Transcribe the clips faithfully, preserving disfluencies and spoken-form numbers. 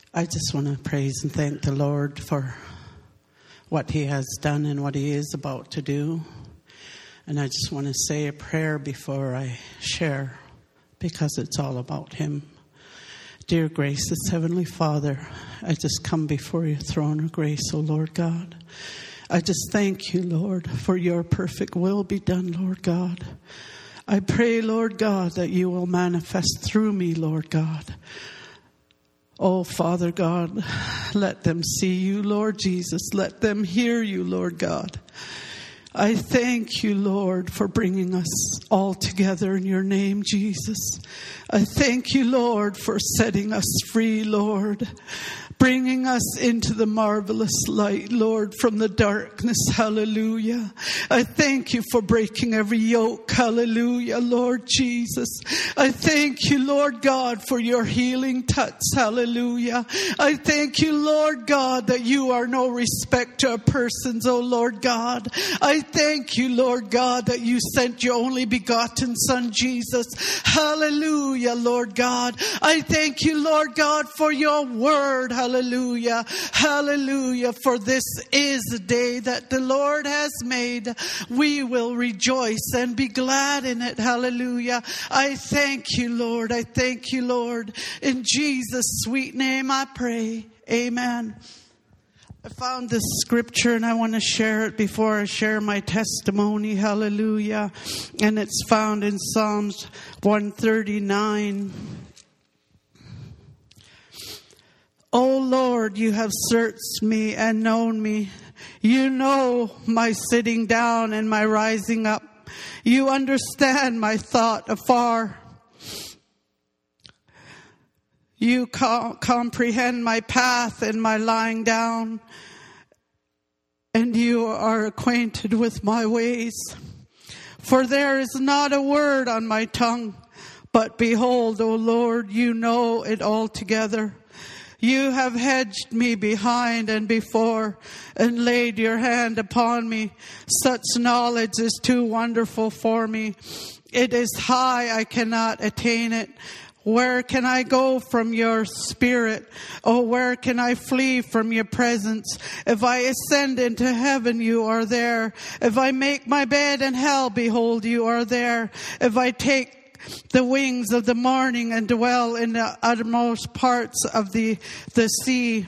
I just want to praise and thank the Lord for what he has done and what he is about to do. And I just want to say a prayer before I share, because it's all about him. Dear gracious Heavenly Father, I just come before your throne of grace, O Lord God. I just thank you, Lord, for your perfect will be done, Lord God. I pray, Lord God, that you will manifest through me, Lord God. Oh, Father God, let them see you, Lord Jesus. Let them hear you, Lord God. I thank you, Lord, for bringing us all together in your name, Jesus. I thank you, Lord, for setting us free, Lord. Bringing us into the marvelous light, Lord, from the darkness. Hallelujah. I thank you for breaking every yoke. Hallelujah, Lord Jesus. I thank you, Lord God, for your healing touch. Hallelujah. I thank you, Lord God, that you are no respecter of persons, oh Lord God. I thank you, Lord God, that you sent your only begotten Son, Jesus. Hallelujah, Lord God. I thank you, Lord God, for your word. Hallelujah. Hallelujah. For this is the day that the Lord has made. We will rejoice and be glad in it. Hallelujah. I thank you, Lord. I thank you, Lord. In Jesus' sweet name I pray. Amen. I found this scripture and I want to share it before I share my testimony. Hallelujah. And it's found in Psalms one thirty-nine. O Lord, you have searched me and known me. You know my sitting down and my rising up. You understand my thought afar. You co- comprehend my path and my lying down. And you are acquainted with my ways. For there is not a word on my tongue. But behold, O Lord, you know it altogether. You have hedged me behind and before and laid your hand upon me. Such knowledge is too wonderful for me. It is high, I cannot attain it. Where can I go from your spirit? Oh, where can I flee from your presence? If I ascend into heaven, you are there. If I make my bed in hell, behold, you are there. If I take the wings of the morning and dwell in the uttermost parts of the, the sea,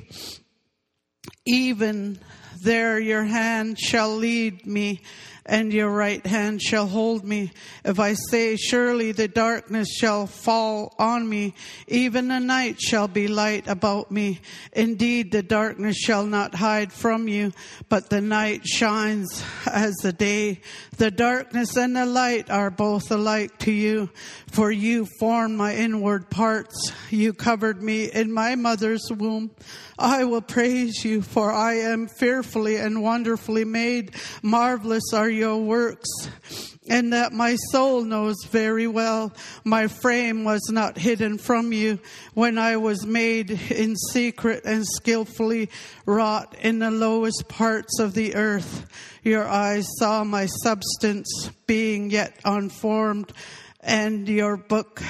even there your hand shall lead me, and your right hand shall hold me. If I say, surely the darkness shall fall on me, even the night shall be light about me. Indeed, the darkness shall not hide from you, but the night shines as the day. The darkness and the light are both alike to you, for you formed my inward parts. You covered me in my mother's womb. I will praise you, for I am fearfully and wonderfully made. Marvelous are your works, and that my soul knows very well. My frame was not hidden from you when I was made in secret and skillfully wrought in the lowest parts of the earth. Your eyes saw my substance being yet unformed, and your book,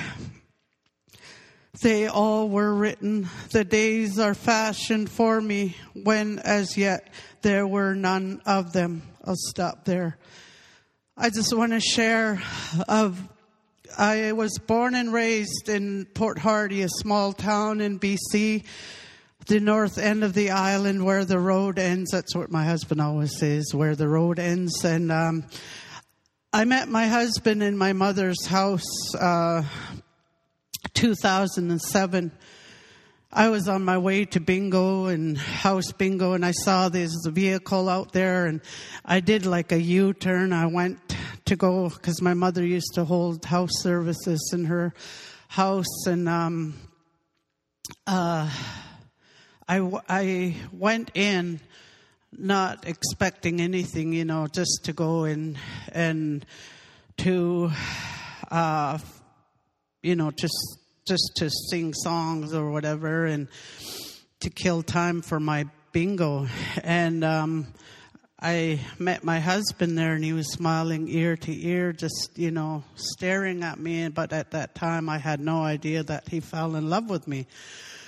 they all were written. The days are fashioned for me when as yet there were none of them. I'll stop there. I just want to share of, I was born and raised in Port Hardy, a small town in B C, the north end of the island where the road ends. That's what my husband always says, where the road ends. And um, I met my husband in my mother's house, uh, two thousand seven. I was on my way to bingo and house bingo, and I saw this vehicle out there, and I did like a U-turn. I went to go because my mother used to hold house services in her house, and um, uh, I, I went in not expecting anything, you know, just to go in and to, uh, you know, just just to sing songs or whatever and to kill time for my bingo. And um, I met my husband there, and he was smiling ear to ear, just, you know, staring at me. But at that time, I had no idea that he fell in love with me.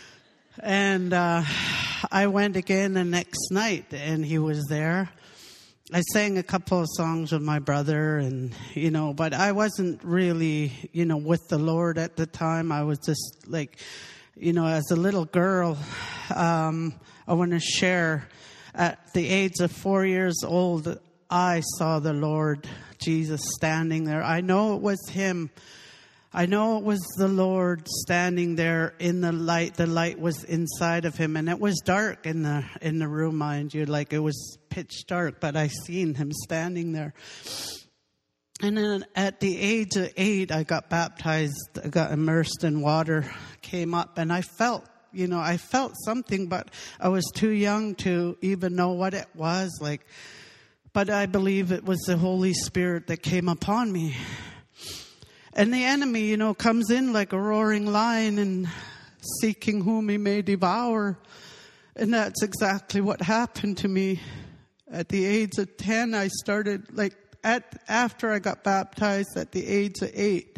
And uh, I went again the next night, and he was there. I sang a couple of songs with my brother, and, you know, but I wasn't really, you know, with the Lord at the time. I was just like, you know, as a little girl, um, I want to share, at the age of four years old, I saw the Lord Jesus standing there. I know it was him. I know it was the Lord standing there in the light. The light was inside of him, and it was dark in the in the room, mind you. Like, it was pitch dark, but I seen him standing there. And then at the age of eight, I got baptized. I got immersed in water, came up, and I felt, you know, I felt something, but I was too young to even know what it was like. But I believe it was the Holy Spirit that came upon me. And the enemy, you know, comes in like a roaring lion and seeking whom he may devour. And that's exactly what happened to me. At the age of ten, I started, like, at after I got baptized at the age of eight,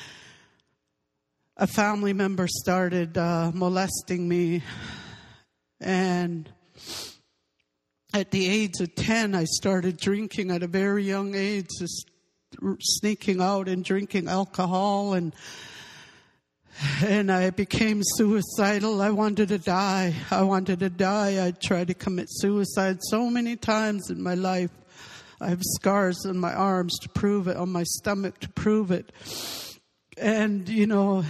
a family member started uh, molesting me. And at the age of ten, I started drinking at a very young age, just sneaking out and drinking alcohol, and and I became suicidal. I wanted to die. I wanted to die. I tried to commit suicide so many times in my life. I have scars on my arms to prove it, on my stomach to prove it. And, you know,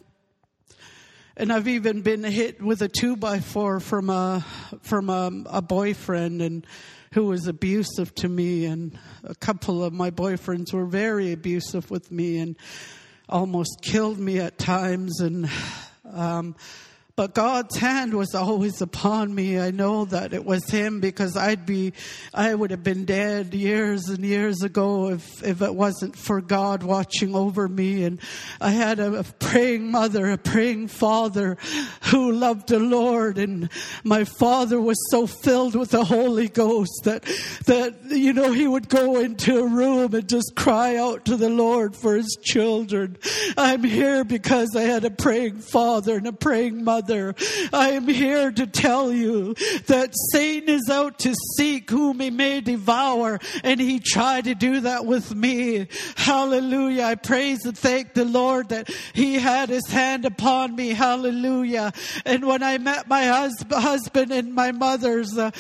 and I've even been hit with a two by four from a from a, a boyfriend, and who was abusive to me, and a couple of my boyfriends were very abusive with me and almost killed me at times. And um, but God's hand was always upon me. I know that it was him, because I'd be, I would have been dead years and years ago if, if it wasn't for God watching over me. And I had a, a praying mother, a praying father who loved the Lord. And my father was so filled with the Holy Ghost that, that, you know, he would go into a room and just cry out to the Lord for his children. I'm here because I had a praying father and a praying mother. I am here to tell you that Satan is out to seek whom he may devour, and he tried to do that with me. Hallelujah. I praise and thank the Lord that he had his hand upon me. Hallelujah. And when I met my hus- husband and my mother's, uh,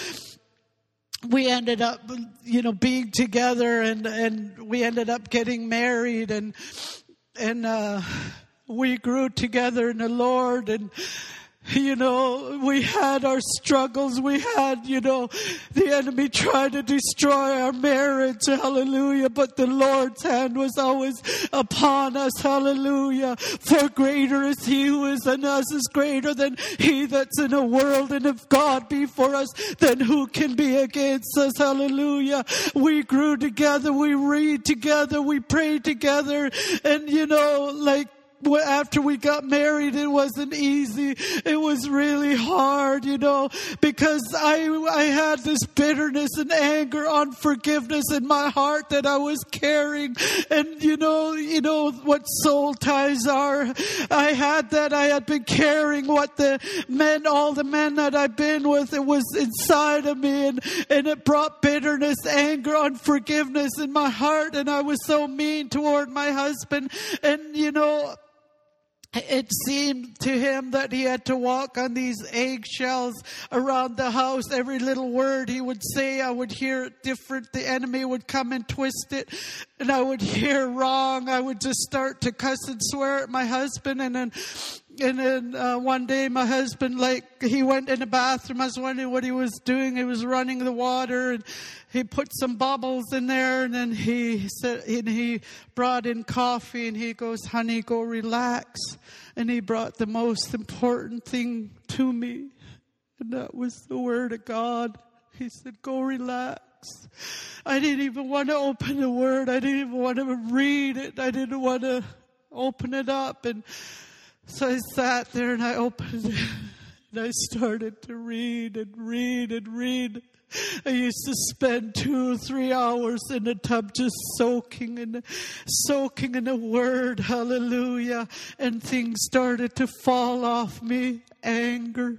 we ended up, you know, being together, and, and we ended up getting married, and, and, uh, we grew together in the Lord. And, you know, we had our struggles. We had, you know, the enemy tried to destroy our marriage. Hallelujah. But the Lord's hand was always upon us. Hallelujah. For greater is he who is in us is greater than he that's in the world. And if God be for us, then who can be against us? Hallelujah. We grew together. We read together. We prayed together. And, you know, like, after we got married, it wasn't easy. It was really hard, you know, because I I had this bitterness and anger, unforgiveness in my heart that I was carrying. And you know, you know what soul ties are. I had that. I had been carrying what the men, all the men that I've been with, it was inside of me, and, and it brought bitterness, anger, unforgiveness in my heart. And I was so mean toward my husband. And you know, it seemed to him that he had to walk on these eggshells around the house. Every little word he would say, I would hear it different. The enemy would come and twist it, and I would hear wrong. I would just start to cuss and swear at my husband. And then And then uh, one day my husband, like, he went in the bathroom. I was wondering what he was doing. He was running the water, and he put some bubbles in there. And then he said, and he brought in coffee, and he goes, honey, go relax. And he brought the most important thing to me, and that was the Word of God. He said, go relax. I didn't even want to open the Word. I didn't even want to read it. I didn't want to open it up. And so I sat there and I opened it, and I started to read and read and read. I used to spend two or three hours in the tub just soaking in, soaking in the Word. Hallelujah. And things started to fall off me. Anger,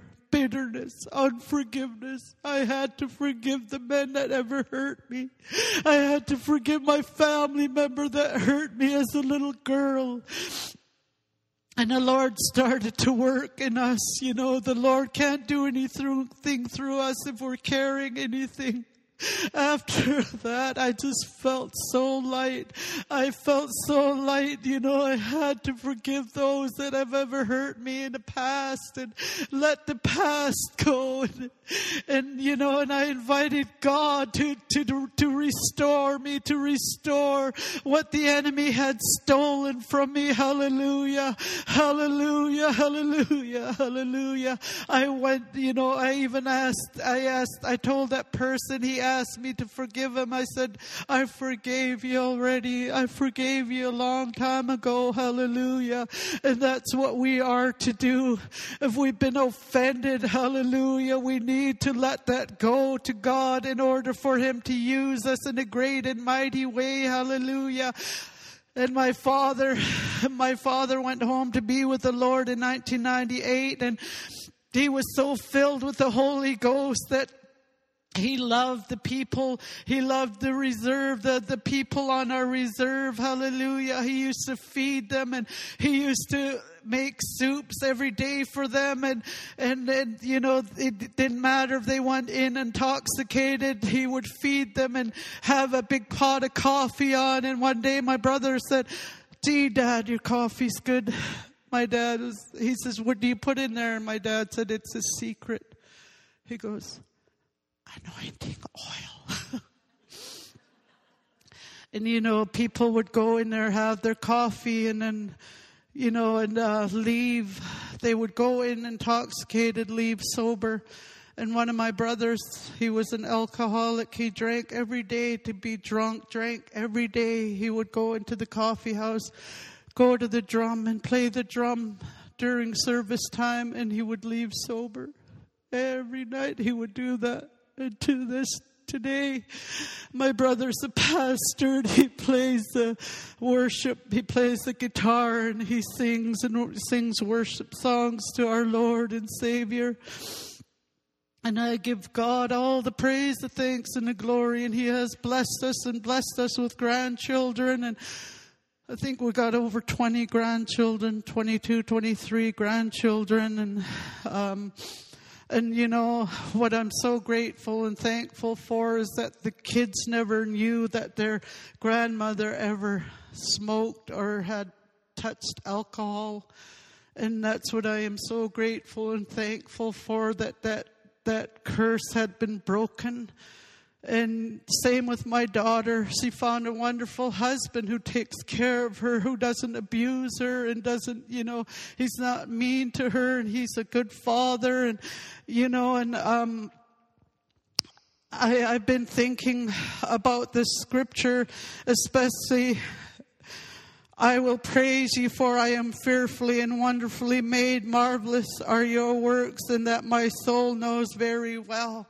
bitterness, unforgiveness. I had to forgive the men that ever hurt me. I had to forgive my family member that hurt me as a little girl. And the Lord started to work in us. You know, the Lord can't do anything through us if we're carrying anything. After that, I just felt so light. I felt so light. You know, I had to forgive those that have ever hurt me in the past and let the past go. And, and you know, and I invited God to, to, to restore me, to restore what the enemy had stolen from me. Hallelujah. Hallelujah. Hallelujah. Hallelujah. I went, you know, I even asked, I asked, I told that person, he asked me to forgive him. I said, I forgave you already. I forgave you a long time ago. Hallelujah. And that's what we are to do. If we've been offended, hallelujah, we need to let that go to God in order for Him to use us in a great and mighty way. Hallelujah. And my father, my father went home to be with the Lord in nineteen ninety-eight, and he was so filled with the Holy Ghost that he loved the people. He loved the reserve, the, the people on our reserve. Hallelujah. He used to feed them, and he used to make soups every day for them. And, and, and, you know, it didn't matter if they went in intoxicated. He would feed them and have a big pot of coffee on. And one day my brother said, gee, Dad, your coffee's good. My dad was, he says, what do you put in there? And my dad said, it's a secret. He goes, anointing oil. And, you know, people would go in there, have their coffee, and then, you know, and uh, leave. They would go in intoxicated, leave sober. And one of my brothers, he was an alcoholic. He drank every day to be drunk, drank every day. He would go into the coffee house, go to the drum and play the drum during service time, and he would leave sober. Every night he would do that. And to this today, my brother's a pastor, and he plays the worship, he plays the guitar, and he sings and sings worship songs to our Lord and Savior. And I give God all the praise, the thanks, and the glory. And He has blessed us and blessed us with grandchildren. And I think we got over twenty grandchildren, twenty-two, twenty-three grandchildren. And, um, and you know, what I'm so grateful and thankful for is that the kids never knew that their grandmother ever smoked or had touched alcohol. And that's what I am so grateful and thankful for, that that that curse had been broken. And same with my daughter. She found a wonderful husband who takes care of her, who doesn't abuse her and doesn't, you know, he's not mean to her, and he's a good father. And, you know, and um, I, I've been thinking about this scripture, especially, I will praise you, for I am fearfully and wonderfully made. Marvelous are your works, and that my soul knows very well.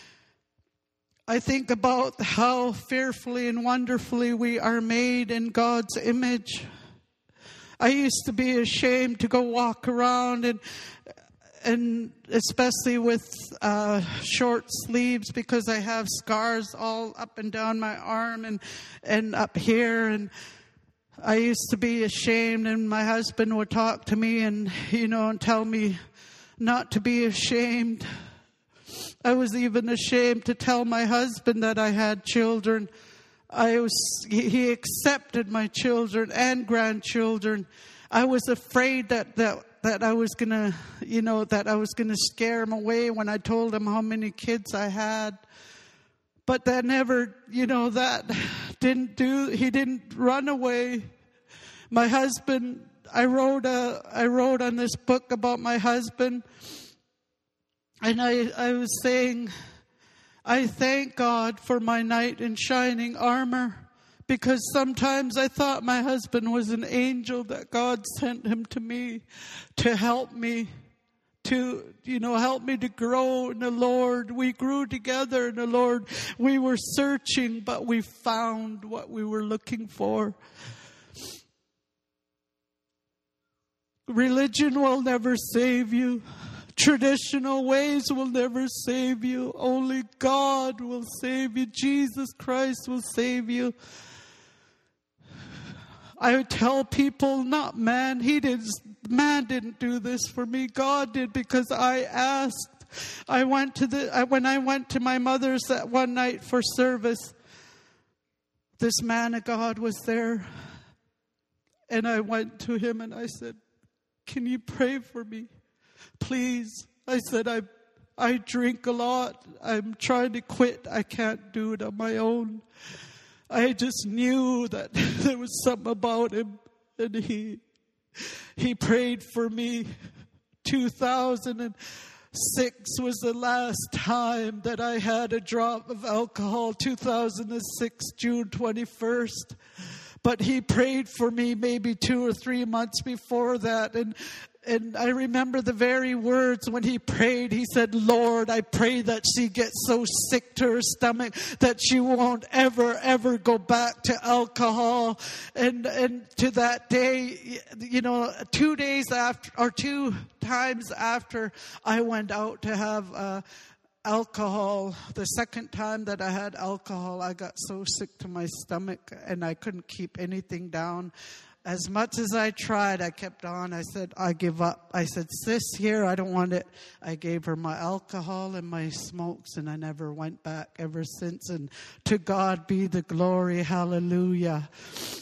I think about how fearfully and wonderfully we are made in God's image. I used to be ashamed to go walk around, and and especially with uh, short sleeves, because I have scars all up and down my arm and, and up here. And I used to be ashamed, and my husband would talk to me and, you know, and tell me not to be ashamed. I was even ashamed to tell my husband that I had children. I was, he accepted my children and grandchildren. I was afraid that, that, that I was gonna, you know, that I was gonna scare him away when I told him how many kids I had. But that never, you know, that didn't do, he didn't run away. My husband, I wrote a, I wrote on this book about my husband. And I, I was saying, I thank God for my knight in shining armor, because sometimes I thought my husband was an angel that God sent him to me to help me. To, you know, help me to grow in the Lord. We grew together in the Lord. We were searching, but we found what we were looking for. Religion will never save you. Traditional ways will never save you. Only God will save you. Jesus Christ will save you. I tell people, not man. He did. Man didn't do this for me. God did, because I asked. I went to the I, when I went to my mother's that one night for service. This man of God was there, and I went to him and I said, "Can you pray for me, please?" I said, "I I drink a lot. I'm trying to quit. I can't do it on my own." I just knew that there was something about him, and he he prayed for me. two thousand six was the last time that I had a drop of alcohol. two thousand six, June twenty-first. But he prayed for me maybe two or three months before that, and And I remember the very words when he prayed. He said, "Lord, I pray that she gets so sick to her stomach that she won't ever, ever go back to alcohol." And and to that day, you know, two days after, or two times after I went out to have uh, alcohol, the second time that I had alcohol, I got so sick to my stomach and I couldn't keep anything down. As much as I tried, I kept on. I said, "I give up." I said, "Sis, here, I don't want it." I gave her my alcohol and my smokes, and I never went back ever since. And to God be the glory. Hallelujah.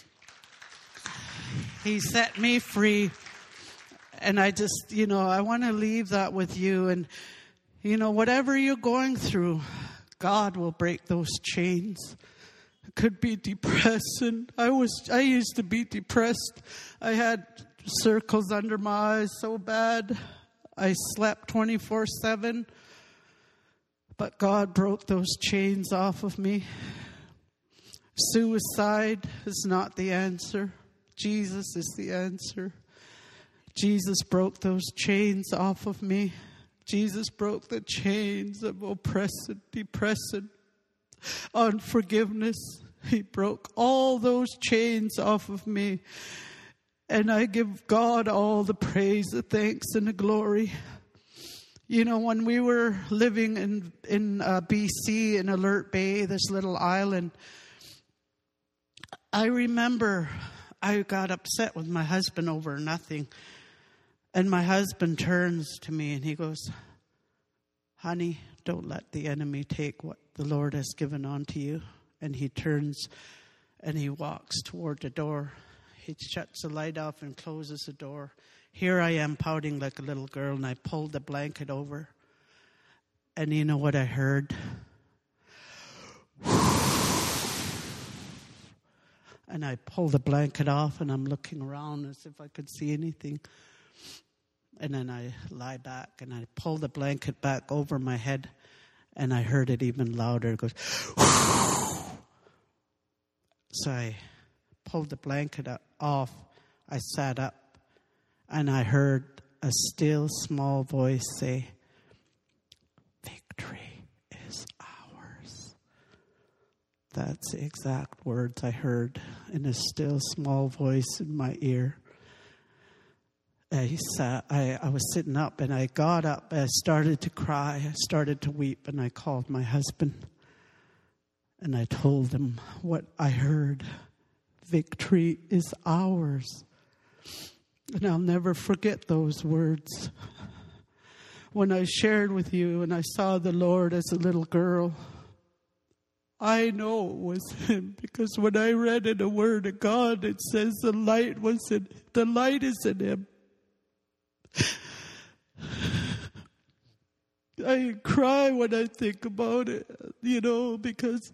He set me free. And I just, you know, I want to leave that with you. And, you know, whatever you're going through, God will break those chains. Could be depression. I was I used to be depressed. I had circles under my eyes so bad. I slept twenty-four seven. But God broke those chains off of me. Suicide is not the answer. Jesus is the answer. Jesus broke those chains off of me. Jesus broke the chains of oppression, depression, unforgiveness. He broke all those chains off of me. And I give God all the praise, the thanks, and the glory. You know, when we were living in, in uh, B C, in Alert Bay, this little island, I remember I got upset with my husband over nothing. And my husband turns to me and he goes, "Honey, don't let the enemy take what the Lord has given unto you." And he turns and he walks toward the door. He shuts the light off and closes the door. Here I am pouting like a little girl, and I pulled the blanket over. And you know what I heard? And I pulled the blanket off, and I'm looking around as if I could see anything. And then I lie back, and I pull the blanket back over my head, and I heard it even louder. It goes, so I pulled the blanket off. I sat up, and I heard a still small voice say, "Victory is ours." That's the exact words I heard in a still small voice in my ear. I sat, I, I was sitting up, and I got up. I started to cry. I started to weep, and I called my husband. And I told him what I heard. Victory is ours. And I'll never forget those words. When I shared with you and I saw the Lord as a little girl, I know it was Him, because when I read in the Word of God, it says the light was in, the light is in Him. I cry when I think about it, you know, because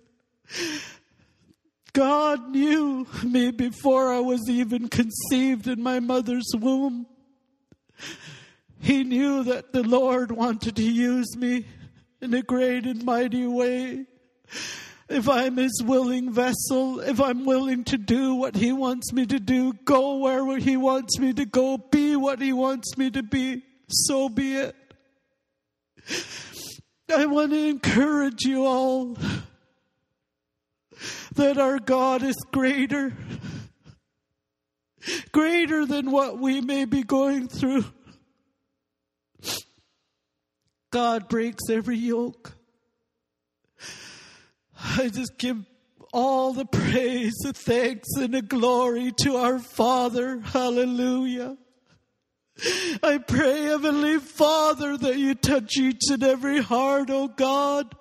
God knew me before I was even conceived in my mother's womb. He knew that the Lord wanted to use me in a great and mighty way. If I'm His willing vessel, if I'm willing to do what He wants me to do, go where He wants me to go, be what He wants me to be, so be it. I want to encourage you all that our God is greater, greater than what we may be going through. God breaks every yoke. I just give all the praise, the thanks, and the glory to our Father. Hallelujah. I pray, Heavenly Father, that you touch each and every heart, oh God.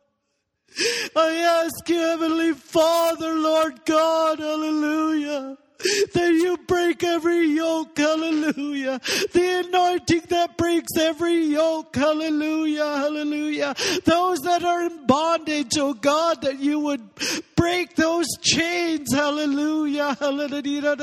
I ask you, Heavenly Father, Lord God, hallelujah, that you break every yoke, hallelujah. The anointing that breaks every yoke, hallelujah, hallelujah. Those that are in bondage, oh God, that you would break those chains, hallelujah, hallelujah.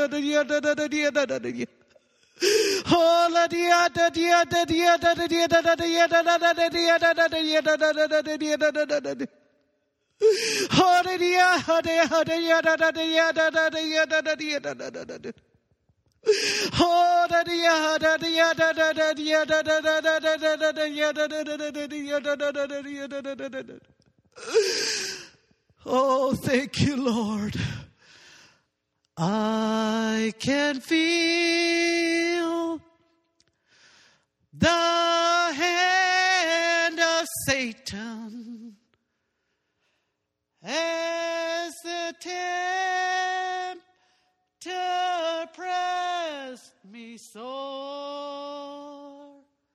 Oh, thank you, Lord. I can feel the hand of Satan as the tempter pressed me sore.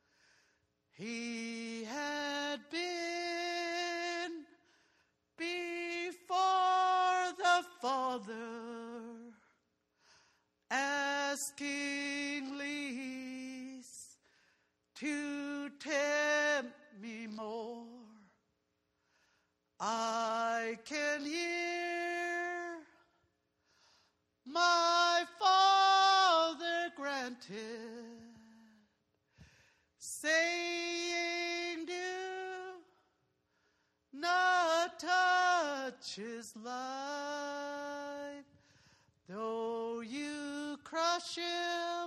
He had been before the Father, asking least to tempt me more. I can hear my Father granted, saying, do not touch his life. Though you crush him,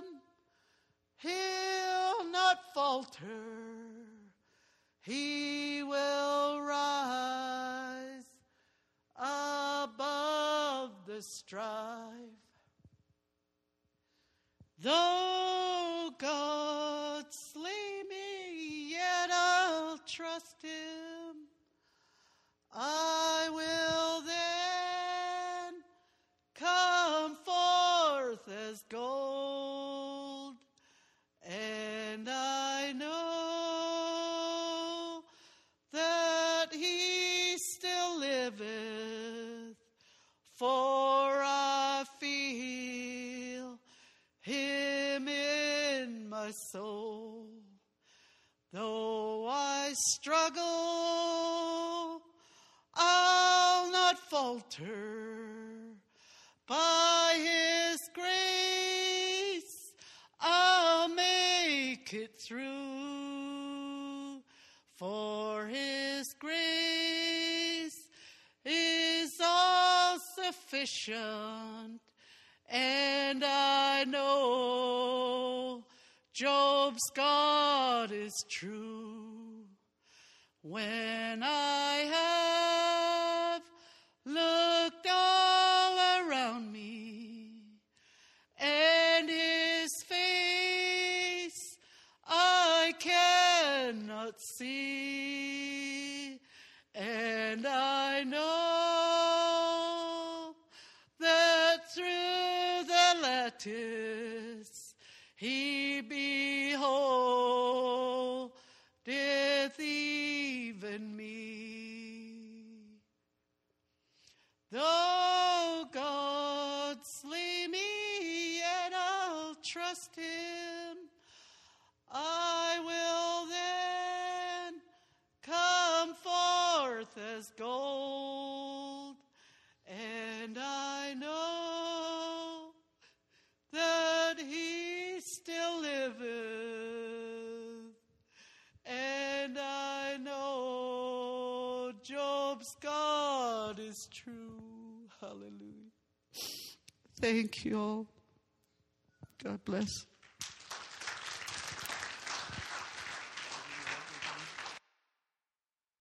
he'll not falter. He will rise above the strife. Though God slay me, yet I'll trust him. I will then come forth as gold, and I know that he still liveth, for I feel him in my soul. Though I struggle, I'll not falter. By his grace, I'll make it through. For his grace is all sufficient, and I know Job's God is true. When I have looked all around me, and his face I cannot see, and I know that through the lattice he beholdeth even me. Though God slay me, yet I'll trust him. I will then come forth as gold, and I know that he still liveth, and I know Job's God is true. Hallelujah. Thank you all. God bless.